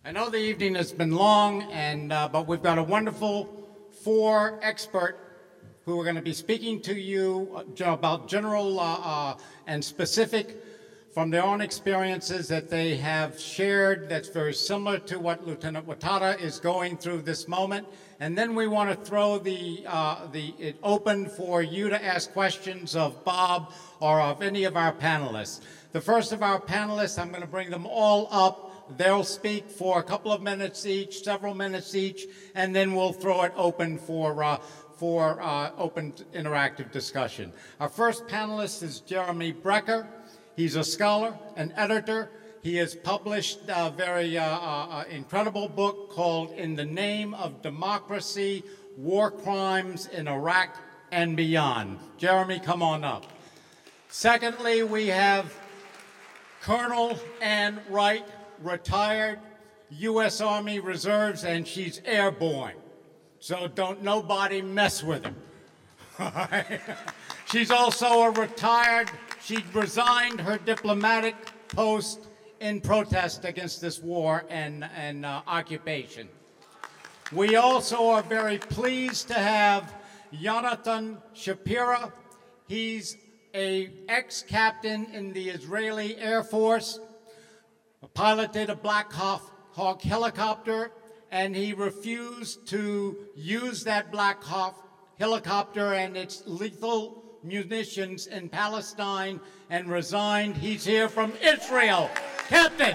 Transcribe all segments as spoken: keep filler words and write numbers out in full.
I know the evening has been long, and uh, but we've got a wonderful four expert who are going to be speaking to you about general uh, uh, and specific from their own experiences that they have shared that's very similar to what Lieutenant Watada is going through this moment. And then we want to throw the, uh, the, it open for you to ask questions of Bob or of any of our panelists. The first of our panelists, I'm going to bring them all up. They'll speak for a couple of minutes each, several minutes each, and then we'll throw it open for, uh, for uh, open interactive discussion. Our first panelist is Jeremy Brecher. He's a scholar, an editor. He has published a very uh, uh, incredible book called In the Name of Democracy, War Crimes in Iraq and Beyond. Jeremy, come on up. Secondly, we have Colonel Ann Wright, retired U S Army Reserves, and she's airborne. So don't nobody mess with her. She's also a retired, she resigned her diplomatic post in protest against this war and, and uh, occupation. We also are very pleased to have Yonatan Shapira. He's an ex-captain in the Israeli Air Force, piloted a Black Hawk helicopter, and he refused to use that Black Hawk helicopter and its lethal munitions in Palestine and resigned. He's here from Israel. Captain.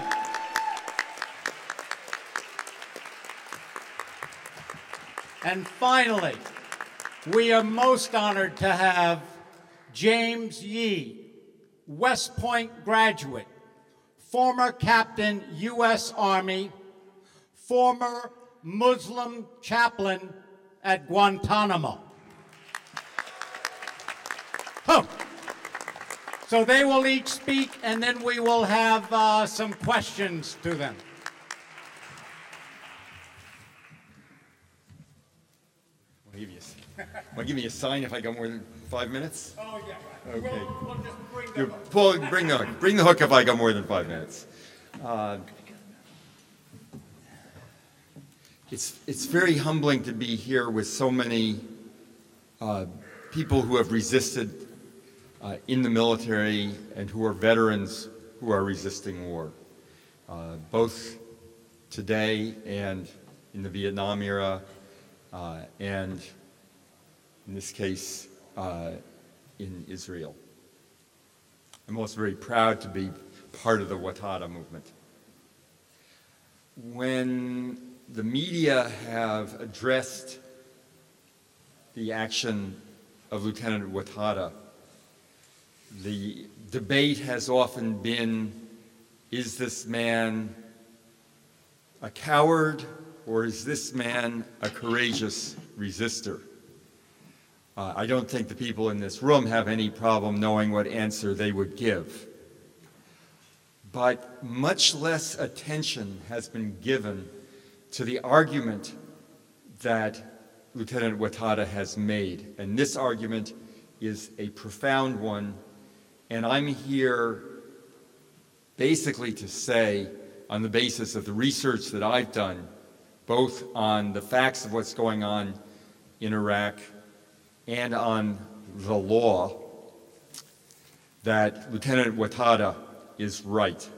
And finally, we are most honored to have James Yee, West Point graduate, former captain, U S Army, former Muslim chaplain at Guantanamo. Oh. So they will each speak, and then we will have uh, some questions to them. I'll give you a, I'll give me a sign if I got more than five minutes? Oh, yeah. Okay. We'll, we'll just bring You them up. pull, bring the hook. Bring the hook if I got more than five minutes. Uh, it's it's very humbling to be here with so many uh, people who have resisted uh, in the military and who are veterans who are resisting war, uh, both today and in the Vietnam era, uh, and in this case, uh, in Israel. I'm also very proud to be part of the Watada movement. When the media have addressed the action of Lieutenant Watada, the debate has often been, is this man a coward or is this man a courageous resistor? Uh, I don't think the people in this room have any problem knowing what answer they would give. But much less attention has been given to the argument that Lieutenant Watada has made. And this argument is a profound one. And I'm here basically to say, on the basis of the research that I've done, both on the facts of what's going on in Iraq and on the law, that Lieutenant Watada is right.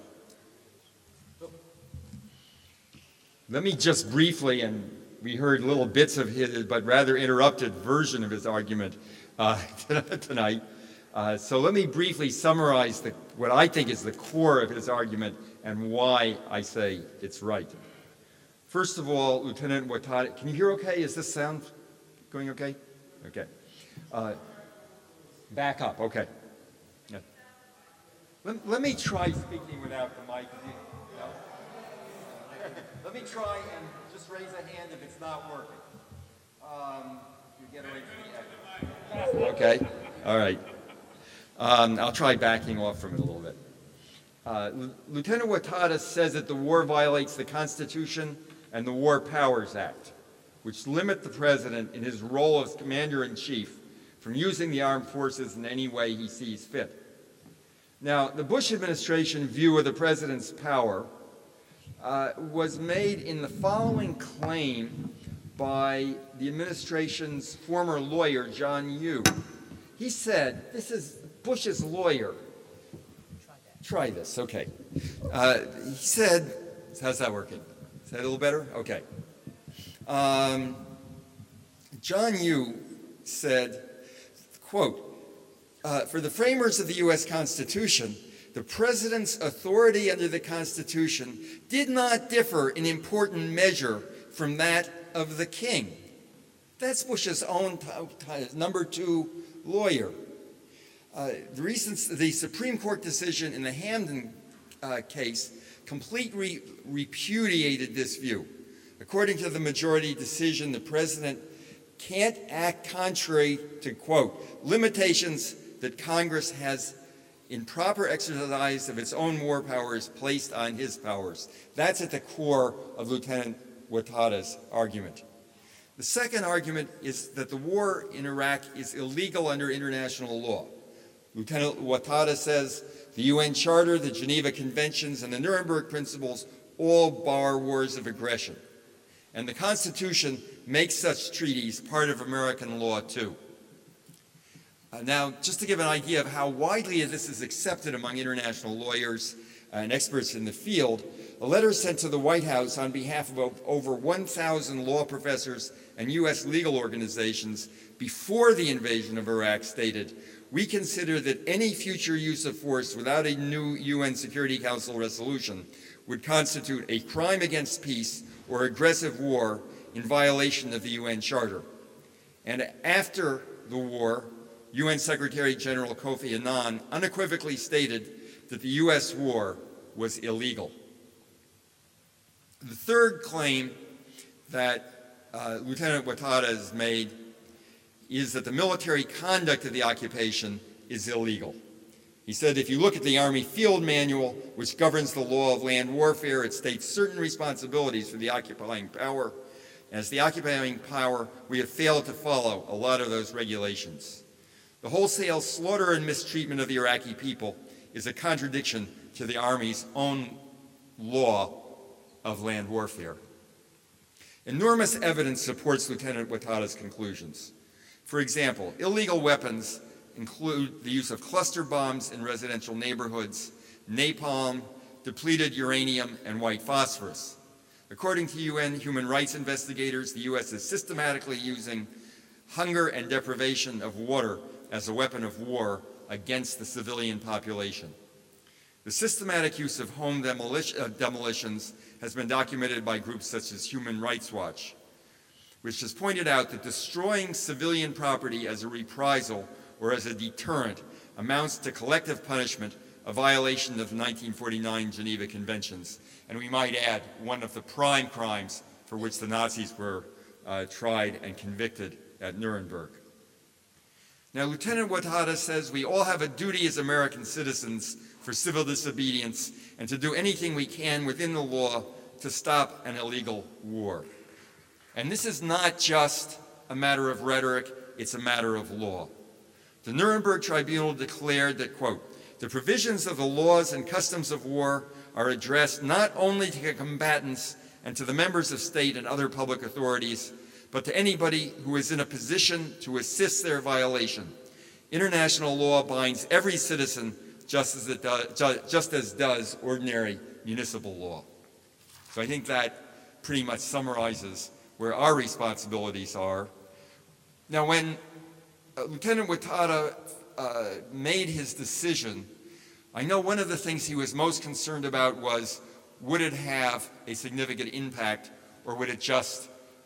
Let me just briefly, and we heard little bits of his, but rather interrupted version of his argument uh, tonight. Uh, so let me briefly summarize the, what I think is the core of his argument and why I say it's right. First of all, Lieutenant Watada, can you hear okay? Is this sound going okay? Okay. Uh, back up, okay. Yeah. Let, let me try speaking without the mic. No. Let me try and just raise a hand if it's not working. Um, you get away from the echo. Okay, all right. Um, I'll try backing off from it a little bit. Uh, Lieutenant Watada says that the war violates the Constitution and the War Powers Act, which limit the President in his role as Commander-in-Chief from using the armed forces in any way he sees fit. Now, the Bush administration view of the President's power uh, was made in the following claim by the administration's former lawyer, John Yoo. He said, this is Bush's lawyer. Try that. Try this, okay. Uh, he said, how's that working? Is that a little better? Okay. Um, John Yoo said, quote, uh, for the framers of the U S Constitution, the president's authority under the Constitution did not differ in important measure from that of the king. That's Bush's own number two lawyer. Uh, the, recent, the Supreme Court decision in the Hamden uh, case completely repudiated this view. According to the majority decision, the president can't act contrary to, quote, limitations that Congress has in proper exercise of its own war powers placed on his powers. That's at the core of Lieutenant Ouattara's argument. The second argument is that the war in Iraq is illegal under international law. Lieutenant Ouattara says the U N Charter, the Geneva Conventions, and the Nuremberg Principles all bar wars of aggression. And the Constitution makes such treaties part of American law, too. Uh, now, just to give an idea of how widely this is accepted among international lawyers and experts in the field, a letter sent to the White House on behalf of over one thousand law professors and U S legal organizations before the invasion of Iraq stated, we consider that any future use of force without a new U N Security Council resolution would constitute a crime against peace or aggressive war in violation of the U N Charter. And after the war, U N Secretary General Kofi Annan unequivocally stated that the U S war was illegal. The third claim that uh, Lieutenant Ouattara has made is that the military conduct of the occupation is illegal. He said, if you look at the Army Field Manual, which governs the law of land warfare, it states certain responsibilities for the occupying power. As the occupying power, we have failed to follow a lot of those regulations. The wholesale slaughter and mistreatment of the Iraqi people is a contradiction to the Army's own law of land warfare. Enormous evidence supports Lieutenant Ouattara's conclusions. For example, illegal weapons include the use of cluster bombs in residential neighborhoods, napalm, depleted uranium, and white phosphorus. According to U N human rights investigators, the U S is systematically using hunger and deprivation of water as a weapon of war against the civilian population. The systematic use of home demolition, uh, demolitions has been documented by groups such as Human Rights Watch, which has pointed out that destroying civilian property as a reprisal or as a deterrent amounts to collective punishment, a violation of the nineteen forty-nine Geneva Conventions, and we might add, one of the prime crimes for which the Nazis were uh, tried and convicted at Nuremberg. Now, Lieutenant Ouattara says we all have a duty as American citizens for civil disobedience and to do anything we can within the law to stop an illegal war. And this is not just a matter of rhetoric, it's a matter of law. The Nuremberg Tribunal declared that, quote, the provisions of the laws and customs of war are addressed not only to combatants and to the members of state and other public authorities, but to anybody who is in a position to assist their violation. International law binds every citizen just as, it does, just as does ordinary municipal law. So I think that pretty much summarizes where our responsibilities are. Now, when uh, Lieutenant Ouattara uh, made his decision, I know one of the things he was most concerned about was, would it have a significant impact or would it just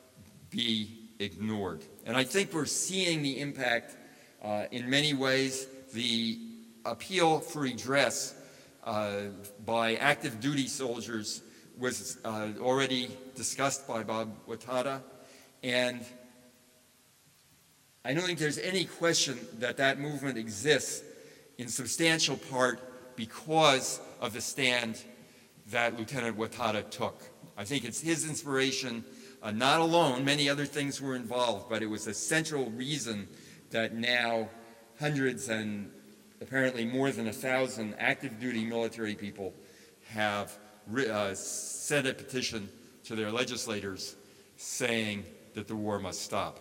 be ignored? And I think we're seeing the impact uh, in many ways. The appeal for redress uh, by active duty soldiers was uh, already discussed by Bob Ouattara, and I don't think there's any question that that movement exists in substantial part because of the stand that Lieutenant Ouattara took. I think it's his inspiration, uh, not alone, many other things were involved, but it was a central reason that now hundreds and apparently more than a thousand active duty military people have uh, sent a petition to their legislators saying that the war must stop.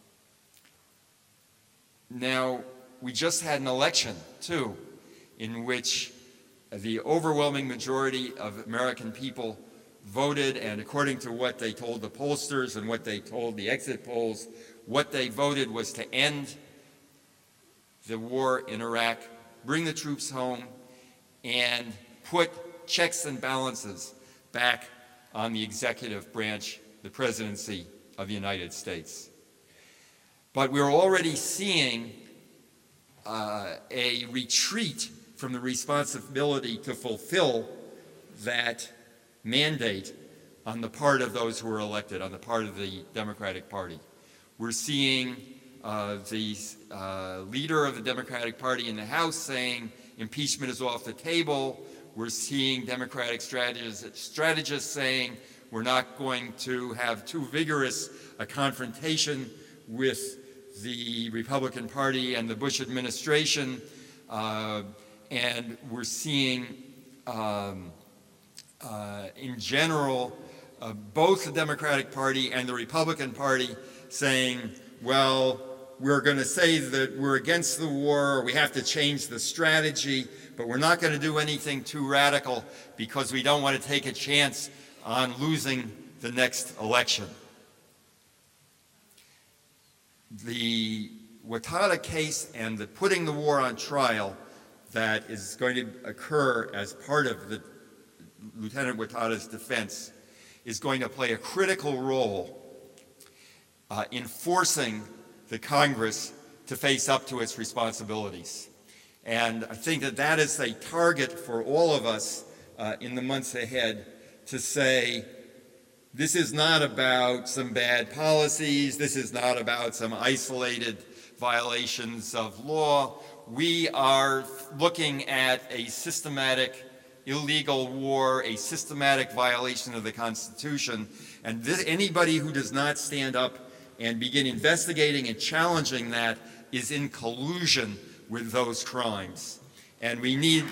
Now, we just had an election, too, in which the overwhelming majority of American people voted, and according to what they told the pollsters and what they told the exit polls, what they voted was to end the war in Iraq, bring the troops home, and put checks and balances back on the executive branch, the presidency of the United States. But we're already seeing uh, a retreat from the responsibility to fulfill that mandate on the part of those who were elected, on the part of the Democratic Party. We're seeing uh, the uh, leader of the Democratic Party in the House saying impeachment is off the table. We're seeing Democratic strategists, strategists saying we're not going to have too vigorous a confrontation with the Republican Party and the Bush administration. Uh, and we're seeing, um, uh, in general, uh, both the Democratic Party and the Republican Party saying, well, we're going to say that we're against the war, or we have to change the strategy, but we're not going to do anything too radical because we don't want to take a chance on losing the next election. The Ouattara case and the putting the war on trial that is going to occur as part of the Lieutenant Ouattara's defense is going to play a critical role uh, in forcing the Congress to face up to its responsibilities. And I think that that is a target for all of us uh, in the months ahead to say, this is not about some bad policies, this is not about some isolated violations of law. We are looking at a systematic illegal war, a systematic violation of the Constitution, and this, anybody who does not stand up and begin investigating and challenging that is in collusion with those crimes. And we need...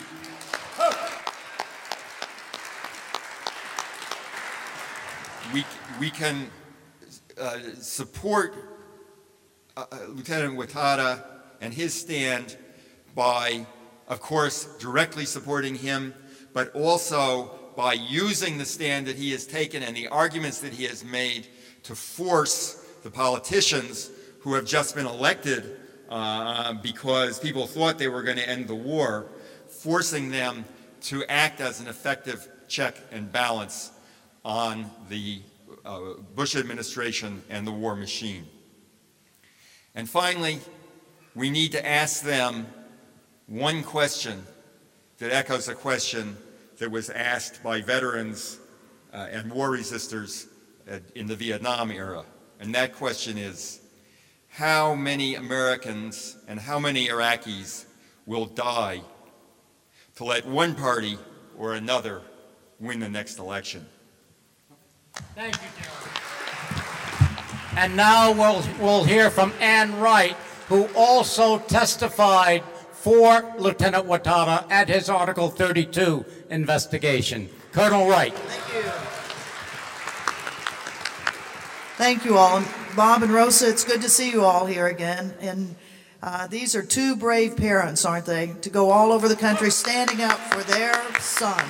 We, we can uh, support uh, Lieutenant Ouattara and his stand by, of course, directly supporting him, but also by using the stand that he has taken and the arguments that he has made to force the politicians who have just been elected uh, because people thought they were going to end the war, forcing them to act as an effective check and balance on the uh, Bush administration and the war machine. And finally, we need to ask them one question that echoes a question that was asked by veterans uh, and war resistors uh, in the Vietnam era. And that question is, how many Americans and how many Iraqis will die to let one party or another win the next election? Thank you, Jeremy. And now we'll, we'll hear from Ann Wright, who also testified for Lieutenant Ouattara at his Article thirty-two investigation. Colonel Wright. Thank you. Thank you all. And Bob and Rosa, it's good to see you all here again. And uh, these are two brave parents, aren't they, to go all over the country standing up for their son.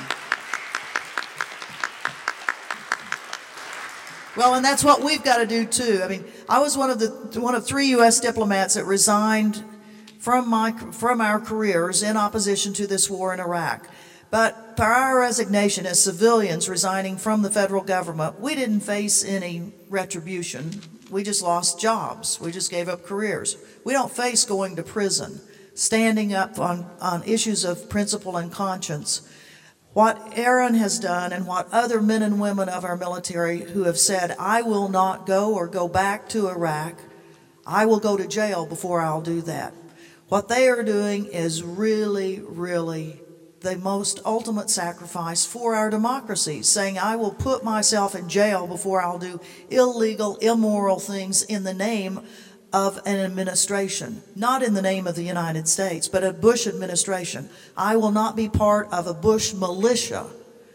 Well, and that's what we've got to do too. I mean, I was one of the one of three U S diplomats that resigned from my from our careers in opposition to this war in Iraq. But by our resignation as civilians resigning from the federal government, we didn't face any retribution. We just lost jobs. We just gave up careers. We don't face going to prison, standing up on, on issues of principle and conscience. What Aaron has done and what other men and women of our military who have said, I will not go or go back to Iraq, I will go to jail before I'll do that. What they are doing is really, really the most ultimate sacrifice for our democracy, saying I will put myself in jail before I'll do illegal, immoral things in the name of an administration, not in the name of the United States, but a Bush administration. I will not be part of a Bush militia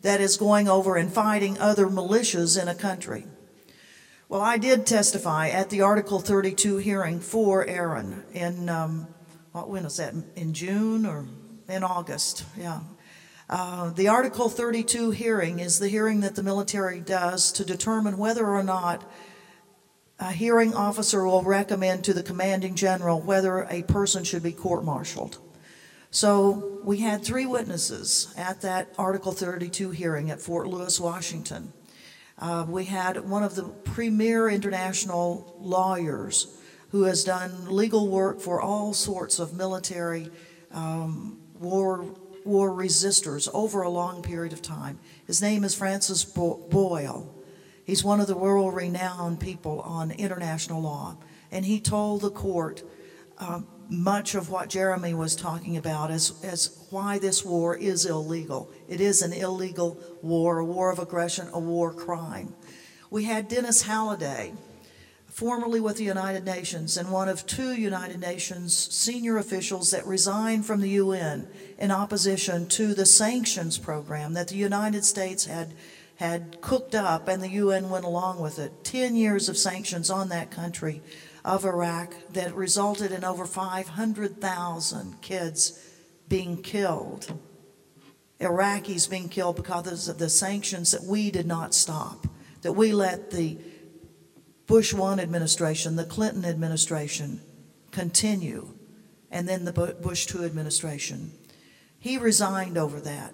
that is going over and fighting other militias in a country. Well, I did testify at the Article thirty-two hearing for Aaron in, um, what, when was that, in June or in August? Yeah. Uh, the Article thirty-two hearing is the hearing that the military does to determine whether or not a hearing officer will recommend to the commanding general whether a person should be court-martialed. So we had three witnesses at that Article thirty-two hearing at Fort Lewis, Washington. Uh, we had one of the premier international lawyers who has done legal work for all sorts of military um, war war resistors over a long period of time. His name is Francis Boyle. He's one of the world-renowned people on international law, and he told the court uh, much of what Jeremy was talking about as, as why this war is illegal. It is an illegal war, a war of aggression, a war crime. We had Dennis Halliday, formerly with the United Nations, and one of two United Nations senior officials that resigned from the U N in opposition to the sanctions program that the United States had, had cooked up, and the U N went along with it. Ten years of sanctions on that country of Iraq that resulted in over five hundred thousand kids being killed. Iraqis being killed because of the sanctions that we did not stop, that we let the Bush one administration, the Clinton administration continue, and then the Bush two administration. He resigned over that.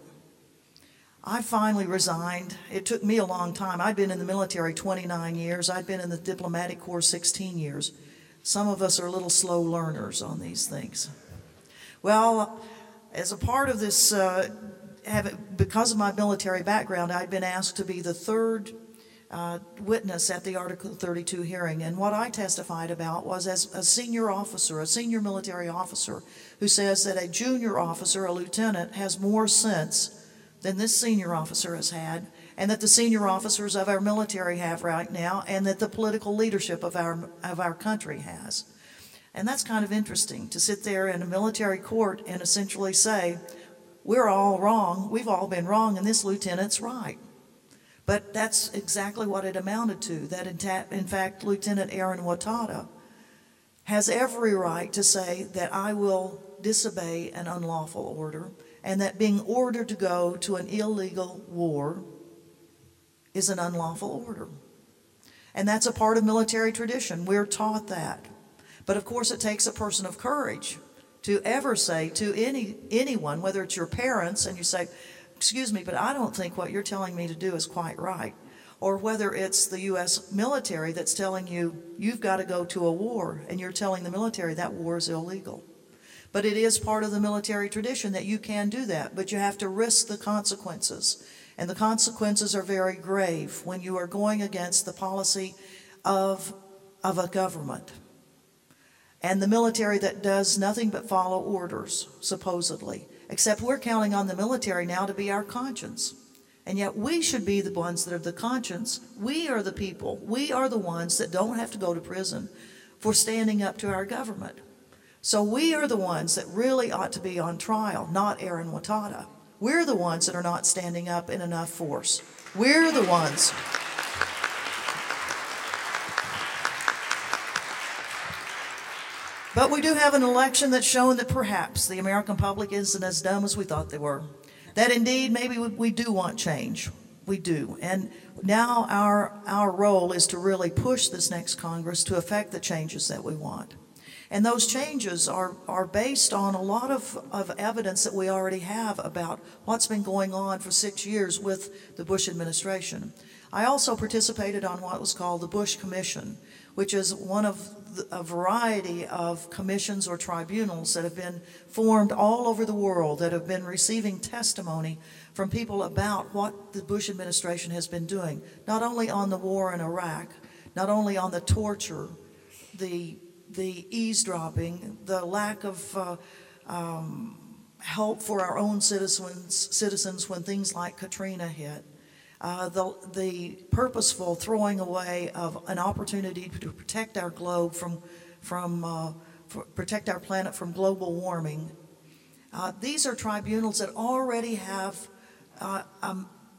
I finally resigned. It took me a long time. I'd been in the military twenty-nine years. I'd been in the diplomatic corps sixteen years. Some of us are a little slow learners on these things. Well, as a part of this, uh, have, because of my military background, I'd been asked to be the third uh, witness at the Article thirty-two hearing. And what I testified about was as a senior officer, a senior military officer, who says that a junior officer, a lieutenant, has more sense than this senior officer has had, and that the senior officers of our military have right now, and that the political leadership of our of our country has. And that's kind of interesting, to sit there in a military court and essentially say, we're all wrong, we've all been wrong, and this lieutenant's right. But that's exactly what it amounted to, that in, ta- in fact, Lieutenant Aaron Watada has every right to say that I will disobey an unlawful order, and that being ordered to go to an illegal war is an unlawful order. And that's a part of military tradition. We're taught that. But of course it takes a person of courage to ever say to any anyone, whether it's your parents, and you say, excuse me, but I don't think what you're telling me to do is quite right. Or whether it's the U S military that's telling you, you've got to go to a war, and you're telling the military that war is illegal. But it is part of the military tradition that you can do that, but you have to risk the consequences. And the consequences are very grave when you are going against the policy of, of a government. And the military that does nothing but follow orders, supposedly. Except we're counting on the military now to be our conscience. And yet we should be the ones that are the conscience. We are the people. We are the ones that don't have to go to prison for standing up to our government. So we are the ones that really ought to be on trial, not Aaron Watada. We're the ones that are not standing up in enough force. We're the ones. But we do have an election that's shown that perhaps the American public isn't as dumb as we thought they were. That indeed, maybe we, we do want change. We do. And now our, our role is to really push this next Congress to effect the changes that we want. And those changes are, are based on a lot of, of evidence that we already have about what's been going on for six years with the Bush administration. I also participated on what was called the Bush Commission, which is one of the, a variety of commissions or tribunals that have been formed all over the world that have been receiving testimony from people about what the Bush administration has been doing, not only on the war in Iraq, not only on the torture, the the eavesdropping, the lack of uh, um, help for our own citizens, citizens when things like Katrina hit, uh, the, the purposeful throwing away of an opportunity to protect our globe from, from uh, for, protect our planet from global warming. Uh, these are tribunals that already have uh, um,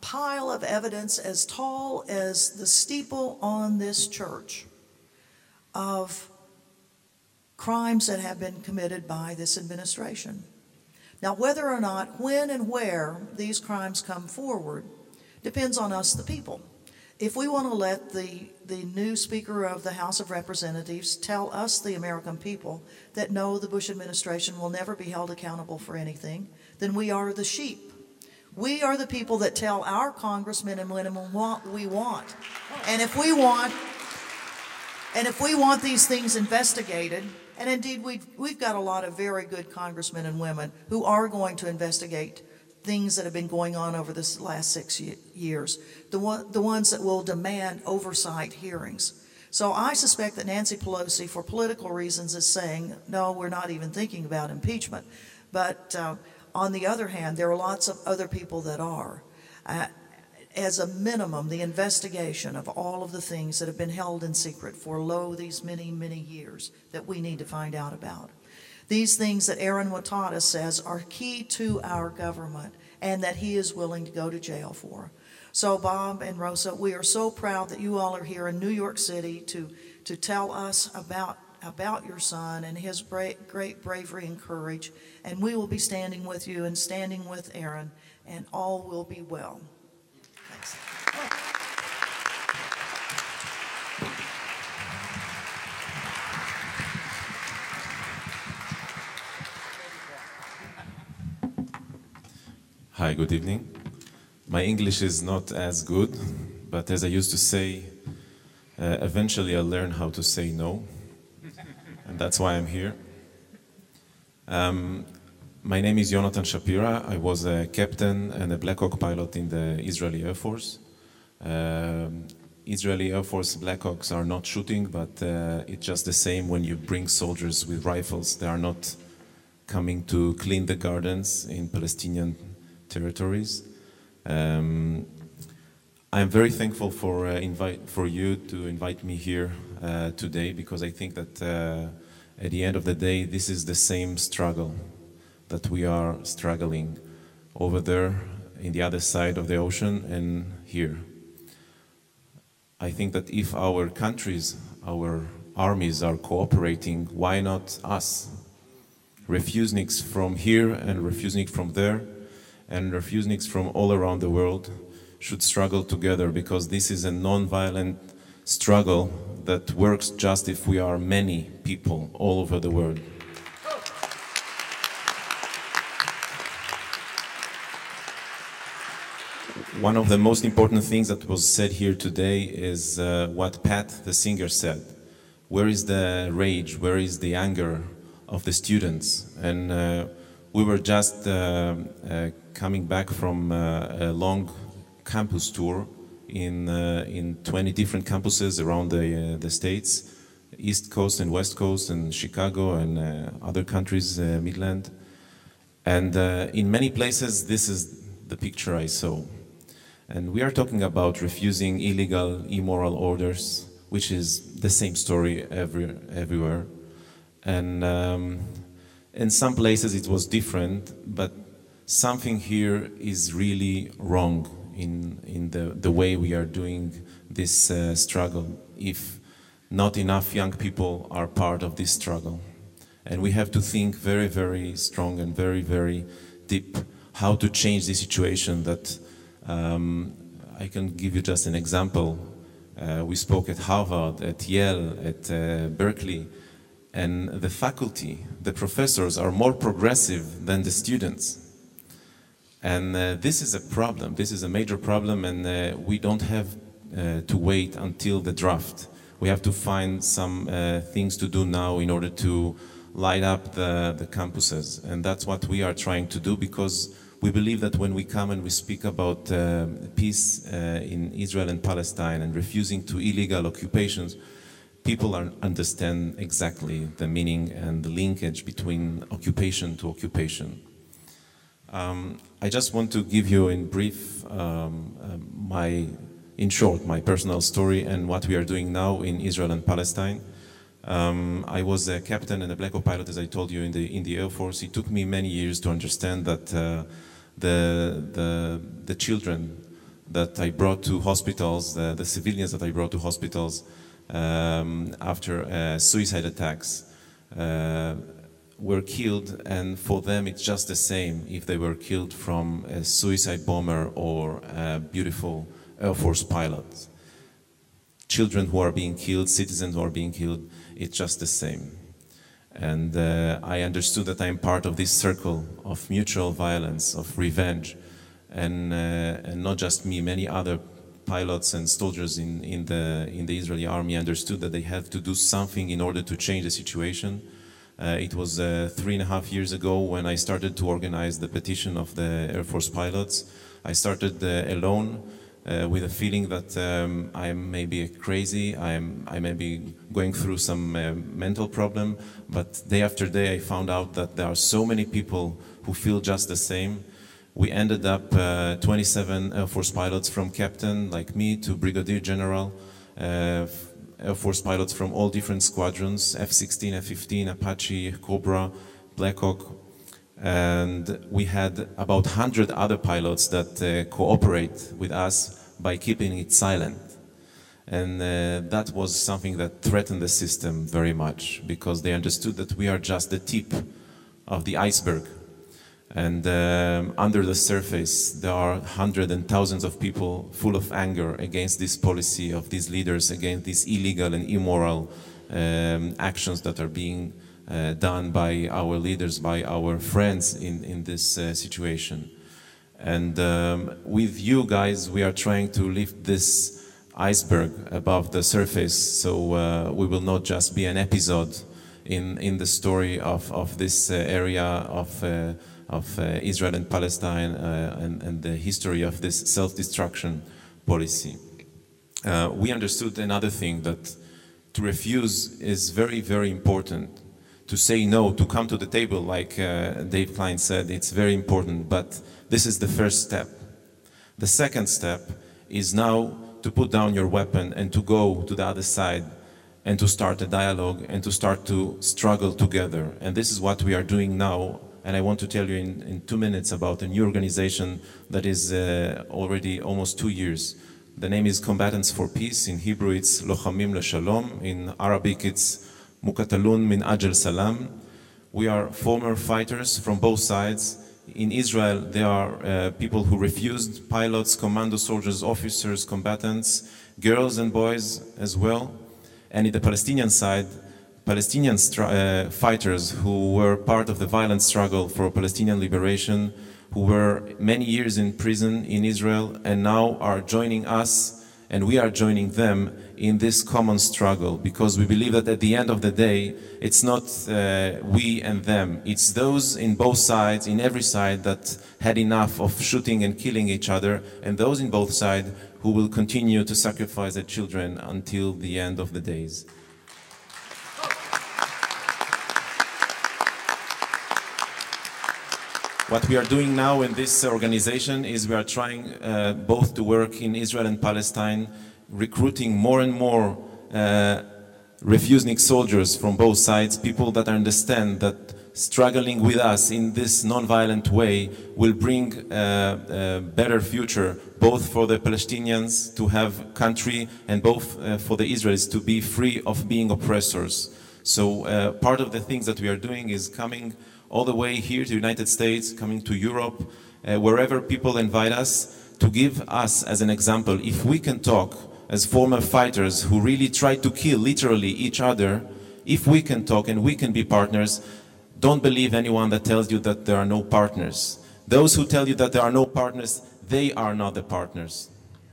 pile of evidence as tall as the steeple on this church of crimes that have been committed by this administration. Now, whether or not, when and where these crimes come forward depends on us, the people. If we want to let the, the new Speaker of the House of Representatives tell us, the American people, that no, the Bush administration will never be held accountable for anything, then we are the sheep. We are the people that tell our congressmen and women what we want. And if we want, and if we want these things investigated, and indeed we've, we've got a lot of very good congressmen and women who are going to investigate things that have been going on over this last six years, the, one, the ones that will demand oversight hearings. So I suspect that Nancy Pelosi, for political reasons, is saying, no, we're not even thinking about impeachment. But uh, on the other hand, there are lots of other people that are. Uh, as a minimum, the investigation of all of the things that have been held in secret for, lo, these many, many years that we need to find out about. These things that Aaron Watata says are key to our government and that he is willing to go to jail for. So Bob and Rosa, we are so proud that you all are here in New York City to, to tell us about, about your son and his bra- great bravery and courage. And we will be standing with you and standing with Aaron, and all will be well. Thanks. Hi, good evening. My English is not as good, but as I used to say, uh, eventually I'll learn how to say no, and that's why I'm here. Um, my name is Jonathan Shapira. I was a captain and a Black Hawk pilot in the Israeli Air Force. Um, Israeli Air Force Black Hawks are not shooting, but uh, it's just the same when you bring soldiers with rifles. They are not coming to clean the gardens in Palestinian territories. Um, I'm very thankful for uh, invite for you to invite me here uh, today, because I think that uh, at the end of the day, this is the same struggle that we are struggling over there in the other side of the ocean and here. I think that if our countries, our armies are cooperating, why not us? Refuseniks from here and refuseniks from there and refuseniks from all around the world should struggle together, because this is a non-violent struggle that works just if we are many people all over the world. One of the most important things that was said here today is uh, what Pat, the singer, said. Where is the rage? Where is the anger of the students? And uh, we were just uh, uh, coming back from uh, a long campus tour in uh, in twenty different campuses around the uh, the states, East Coast and West Coast, and Chicago and uh, other countries, uh, Midland. And uh, in many places, this is the picture I saw. And we are talking about refusing illegal, immoral orders, which is the same story every, everywhere. And um, in some places it was different, but something here is really wrong in, in the, the way we are doing this uh, struggle, if not enough young people are part of this struggle. And we have to think very, very strong and very, very deep how to change the situation that um, I can give you just an example. Uh, we spoke at Harvard, at Yale, at uh, Berkeley, and the faculty, the professors are more progressive than the students. And uh, this is a problem, this is a major problem, and uh, we don't have uh, to wait until the draft. We have to find some uh, things to do now in order to light up the, the campuses. And that's what we are trying to do, because we believe that when we come and we speak about uh, peace uh, in Israel and Palestine and refusing to illegal occupations, people are, understand exactly the meaning and the linkage between occupation to occupation. Um, I just want to give you in brief, um, uh, my, in short, my personal story and what we are doing now in Israel and Palestine. Um, I was a captain and a Black Hawk pilot, as I told you, in the in the Air Force. It took me many years to understand that uh, the the the children that I brought to hospitals, uh, the civilians that I brought to hospitals um, after uh, suicide attacks, uh, were killed, and for them it's just the same if they were killed from a suicide bomber or a beautiful Air Force pilot. Children who are being killed, citizens who are being killed, it's just the same. And uh, I understood that I am part of this circle of mutual violence, of revenge, and, uh, and not just me, many other pilots and soldiers in, in, the, in the Israeli army understood that they have to do something in order to change the situation. Uh, it was uh, three and a half years ago when I started to organize the petition of the Air Force pilots. I started uh, alone uh, with a feeling that um, I am maybe crazy, I, am, I may be going through some uh, mental problem, but day after day I found out that there are so many people who feel just the same. We ended up uh, twenty-seven Air Force pilots, from captain like me to brigadier general, uh, Air Force pilots from all different squadrons, F sixteen, F fifteen, Apache, Cobra, Black Hawk. And we had about one hundred other pilots that uh, cooperate with us by keeping it silent. And uh, that was something that threatened the system very much, because they understood that we are just the tip of the iceberg. And um, under the surface, there are hundreds and thousands of people full of anger against this policy of these leaders, against these illegal and immoral um, actions that are being uh, done by our leaders, by our friends in, in this uh, situation. And um, with you guys, we are trying to lift this iceberg above the surface, so uh, we will not just be an episode in, in the story of, of this uh, area of uh, of uh, Israel and Palestine uh, and, and the history of this self-destruction policy. Uh, we understood another thing, that to refuse is very, very important. To say no, to come to the table, like uh, Dave Klein said, it's very important, but this is the first step. The second step is now to put down your weapon and to go to the other side and to start a dialogue and to start to struggle together. And this is what we are doing now. And I want to tell you in, in two minutes about a new organization that is uh, already almost two years. The name is Combatants for Peace. In Hebrew it's Lochamim LeShalom. In Arabic it's Mukatalun Min Ajal Salam. We are former fighters from both sides. In Israel there are uh, people who refused, pilots, commando soldiers, officers, combatants, girls and boys as well. And in the Palestinian side, Palestinian uh, fighters who were part of the violent struggle for Palestinian liberation, who were many years in prison in Israel and now are joining us, and we are joining them in this common struggle, because we believe that at the end of the day, it's not uh, we and them, it's those in both sides, in every side, that had enough of shooting and killing each other, and those in both sides who will continue to sacrifice their children until the end of the days. What we are doing now in this organization is we are trying uh, both to work in Israel and Palestine, recruiting more and more uh, refusnik soldiers from both sides, people that understand that struggling with us in this non-violent way will bring uh, a better future, both for the Palestinians to have country and both uh, for the Israelis to be free of being oppressors. So uh, part of the things that we are doing is coming all the way here to the United States, coming to Europe, uh, wherever people invite us, to give us as an example. If we can talk as former fighters who really tried to kill literally each other, if we can talk and we can be partners, don't believe anyone that tells you that there are no partners. Those who tell you that there are no partners, they are not the partners.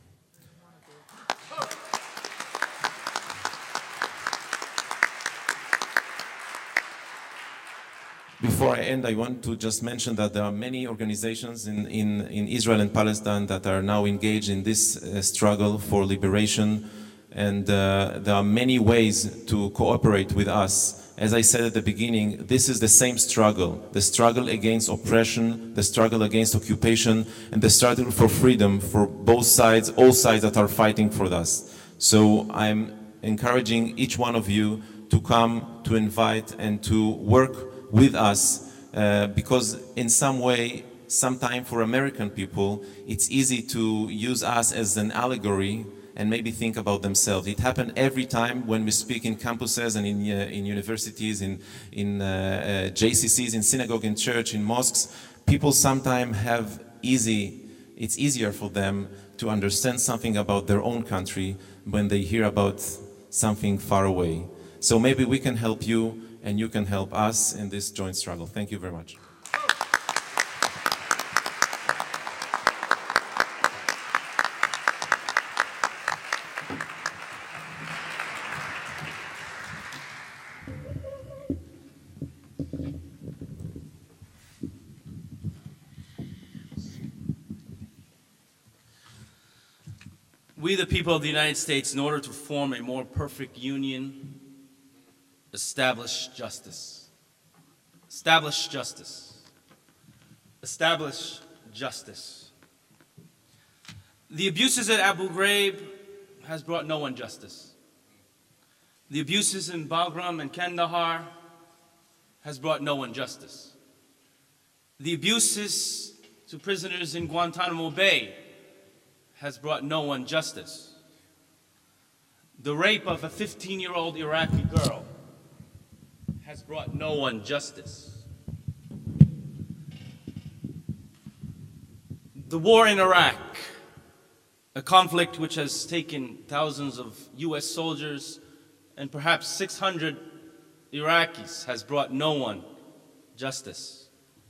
Before I end, I want to just mention that there are many organizations in, in, in Israel and Palestine that are now engaged in this uh, struggle for liberation, and uh, there are many ways to cooperate with us. As I said at the beginning, this is the same struggle, the struggle against oppression, the struggle against occupation, and the struggle for freedom for both sides, all sides that are fighting for us. So I'm encouraging each one of you to come, to invite, and to work with us, uh, because in some way sometime for American people, it's easy to use us as an allegory and maybe think about themselves. It happened every time when we speak in campuses and in, uh, in universities, in, in uh, uh, J C Cs, in synagogue, in church, in mosques. People sometimes have easy, it's easier for them to understand something about their own country when they hear about something far away. So maybe we can help you and you can help us in this joint struggle. Thank you very much. We, the people of the United States, in order to form a more perfect union, establish justice. Establish justice. Establish justice. The abuses at Abu Ghraib has brought no one justice. The abuses in Bagram and Kandahar has brought no one justice. The abuses to prisoners in Guantanamo Bay has brought no one justice. The rape of a fifteen-year-old Iraqi girl has brought no one justice. The war in Iraq, a conflict which has taken thousands of U S soldiers and perhaps six hundred Iraqis, has brought no one justice.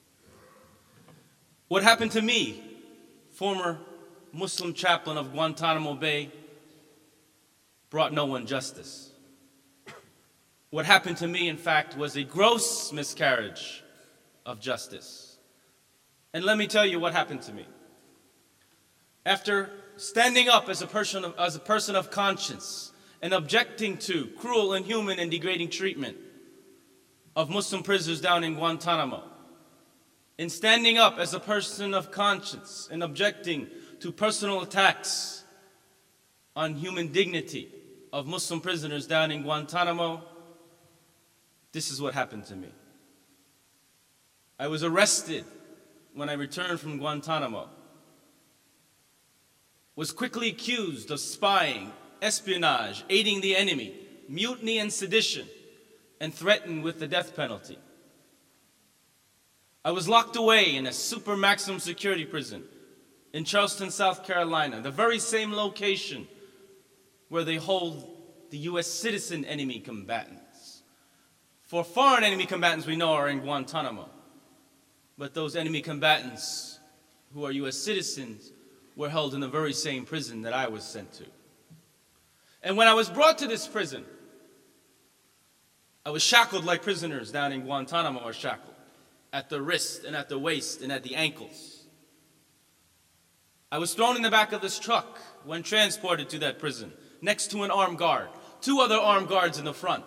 What happened to me, former Muslim chaplain of Guantanamo Bay, brought no one justice. What happened to me, in fact, was a gross miscarriage of justice. And let me tell you what happened to me. After standing up as a person of, as a person of conscience and objecting to cruel, inhuman, and degrading treatment of Muslim prisoners down in Guantanamo, in standing up as a person of conscience and objecting to personal attacks on human dignity of Muslim prisoners down in Guantanamo, this is what happened to me. I was arrested when I returned from Guantanamo, was quickly accused of spying, espionage, aiding the enemy, mutiny and sedition, and threatened with the death penalty. I was locked away in a super maximum security prison in Charleston, South Carolina, the very same location where they hold the U S citizen enemy combatants. For foreign enemy combatants we know are in Guantanamo, but those enemy combatants who are U S citizens were held in the very same prison that I was sent to. And when I was brought to this prison, I was shackled like prisoners down in Guantanamo are shackled, at the wrist and at the waist and at the ankles. I was thrown in the back of this truck when transported to that prison, next to an armed guard, two other armed guards in the front.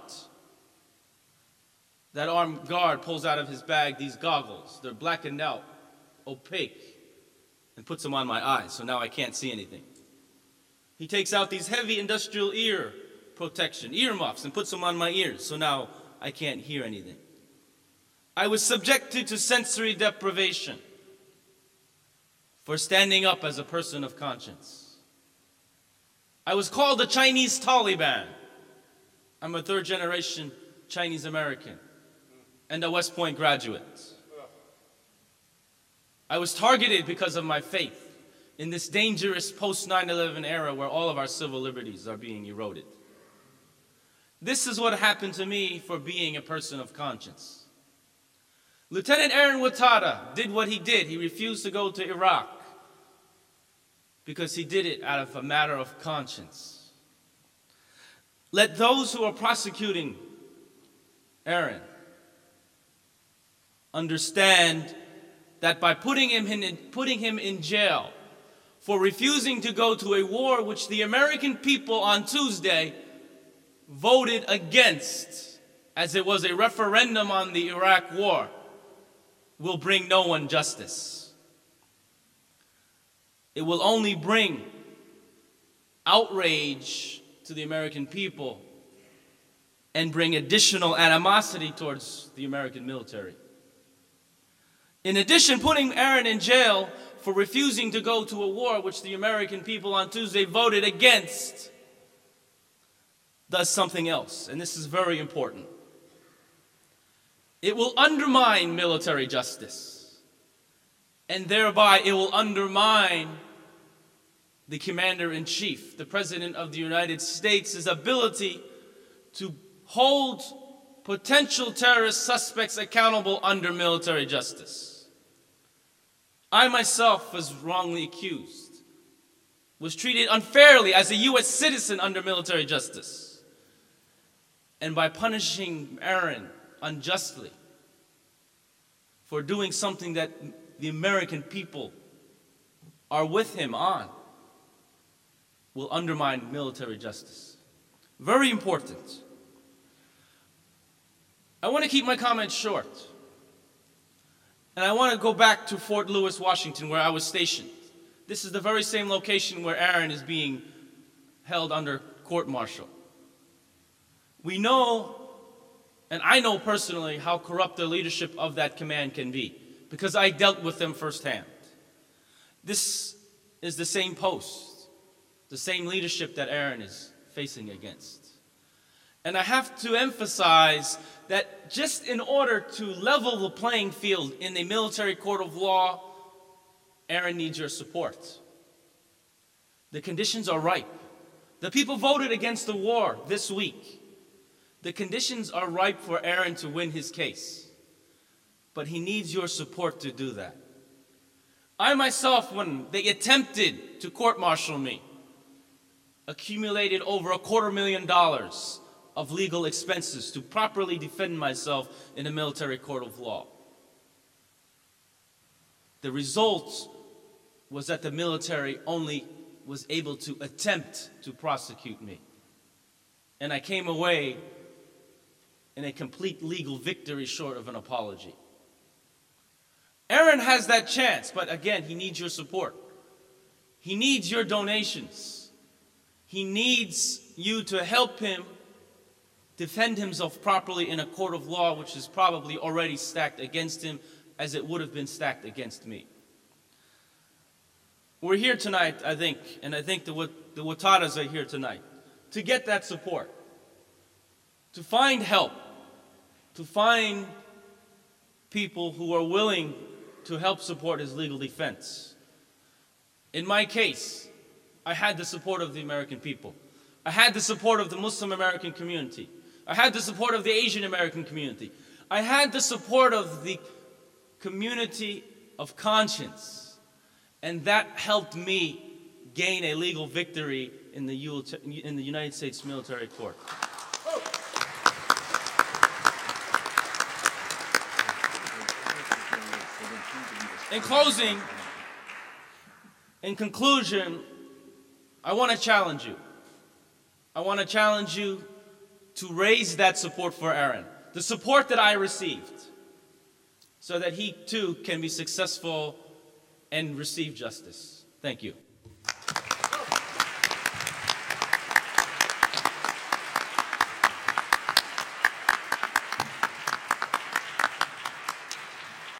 That armed guard pulls out of his bag these goggles. They're blackened out, opaque, and puts them on my eyes, so now I can't see anything. He takes out these heavy industrial ear protection, earmuffs, and puts them on my ears, so now I can't hear anything. I was subjected to sensory deprivation for standing up as a person of conscience. I was called the Chinese Taliban. I'm a third generation Chinese American and a West Point graduate. I was targeted because of my faith in this dangerous post nine eleven era where all of our civil liberties are being eroded. This is what happened to me for being a person of conscience. Lieutenant Aaron Watada did what he did. He refused to go to Iraq because he did it out of a matter of conscience. Let those who are prosecuting Aaron understand that by putting him in, putting him in jail for refusing to go to a war which the American people on Tuesday voted against, as it was a referendum on the Iraq war, will bring no one justice. It will only bring outrage to the American people and bring additional animosity towards the American military. In addition, putting Aaron in jail for refusing to go to a war which the American people on Tuesday voted against does something else, and this is very important. It will undermine military justice, and thereby it will undermine the Commander-in-Chief, the President of the United States' ability to hold potential terrorist suspects accountable under military justice. I myself was wrongly accused, was treated unfairly as a U S citizen under military justice. And by punishing Aaron unjustly for doing something that the American people are with him on, will undermine military justice. Very important. I want to keep my comments short. And I want to go back to Fort Lewis, Washington, where I was stationed. This is the very same location where Aaron is being held under court-martial. We know, and I know personally, how corrupt the leadership of that command can be, because I dealt with them firsthand. This is the same post, the same leadership that Aaron is facing against. And I have to emphasize that just in order to level the playing field in a military court of law, Aaron needs your support. The conditions are ripe. The people voted against the war this week. The conditions are ripe for Aaron to win his case. But he needs your support to do that. I myself, when they attempted to court-martial me, accumulated over a quarter million dollars of legal expenses to properly defend myself in a military court of law. The result was that the military only was able to attempt to prosecute me. And I came away in a complete legal victory short of an apology. Aaron has that chance, but again, he needs your support. He needs your donations. He needs you to help him defend himself properly in a court of law which is probably already stacked against him as it would have been stacked against me. We're here tonight, I think, and I think the, the Watadas are here tonight, to get that support, to find help, to find people who are willing to help support his legal defense. In my case, I had the support of the American people. I had the support of the Muslim American community. I had the support of the Asian American community. I had the support of the community of conscience. And that helped me gain a legal victory in the, U in the United States military court. In closing, in conclusion, I want to challenge you. I want to challenge you to raise that support for Aaron, the support that I received, so that he too can be successful and receive justice. Thank you.